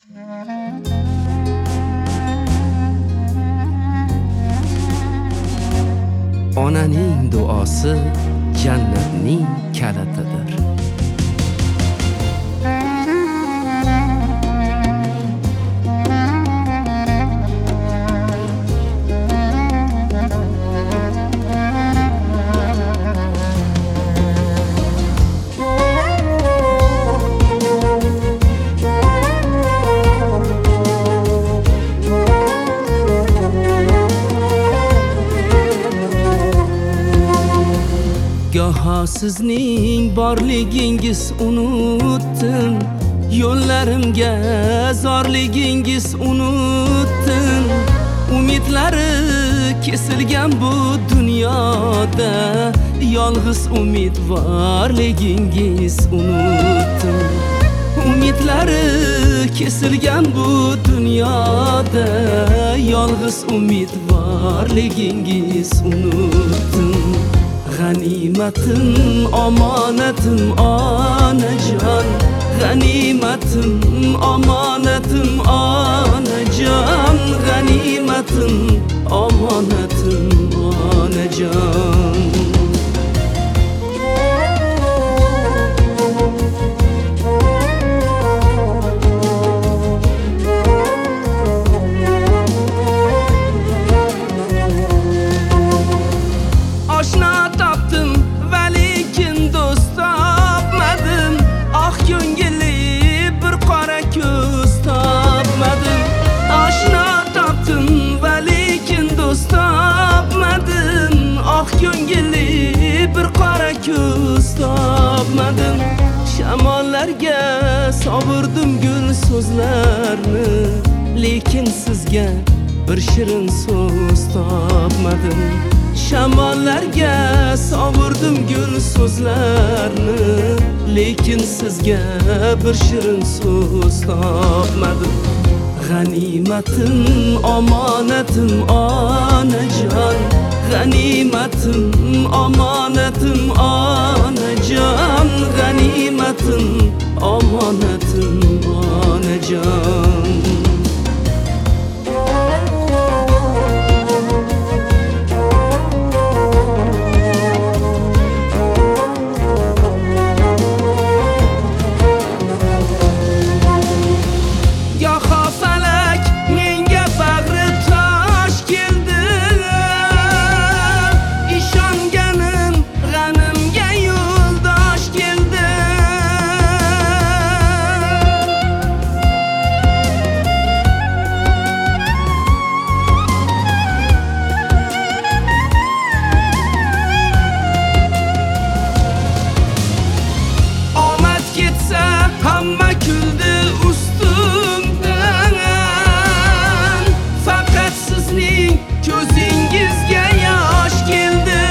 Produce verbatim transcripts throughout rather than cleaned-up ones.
Onaning duosi jannatning kalitidir. Goho sizning borligingiz unutdim, yo'llarimga zorligingiz unutdim. Umidlari kesilgan bu dunyoda yolg'iz umidvorligingiz unutdim. Umidlari kesilgan bu dunyoda yolg'iz umidvorligingiz unutdim. G'animatim, omonatim, onajon. G'animatim, omonatim, onajon. G'animatim, omonatim, onajon. Ko'z topmadim, shamollarga sovurdim gul so'zlarni, lekin sizga bir shirin so'z topmadim. Shamollarga sovurdim gul so'zlarni, lekin sizga bir shirin so'z topmadim. G'animatim, omonatim, onajon. G'animatim, omonatim, onajon. G'animatim, omonatim, onajon. Hamma kuldi ustimdan, faqat sizning ko'zingizga yosh keldi.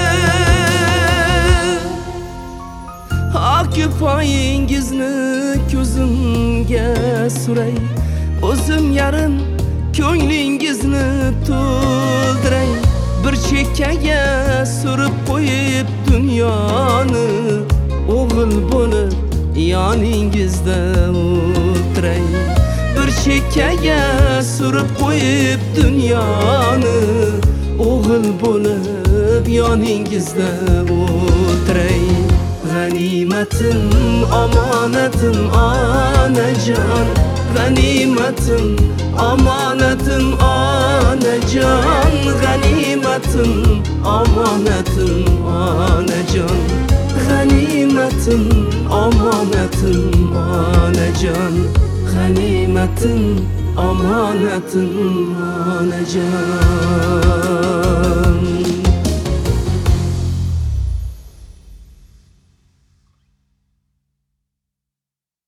Oq poyingizni ko'zimga suray, o'zim yarim ko'nglingizni to'ldiray. Bir chekkaga surib qo'yib dunyoni, o'g'il bo'lib yoningizda o'tiray. Bir chekkaga surib qo'yib dunyoni, o'g'il bo'lib yoningizda o'tiray. G'animatim, omonatim, onajon. G'animatim, omonatim, onajon. G'animatim, omonatim, onajon. G'animatim, omonatim, onajon. G'animatim, omonatim, onajon.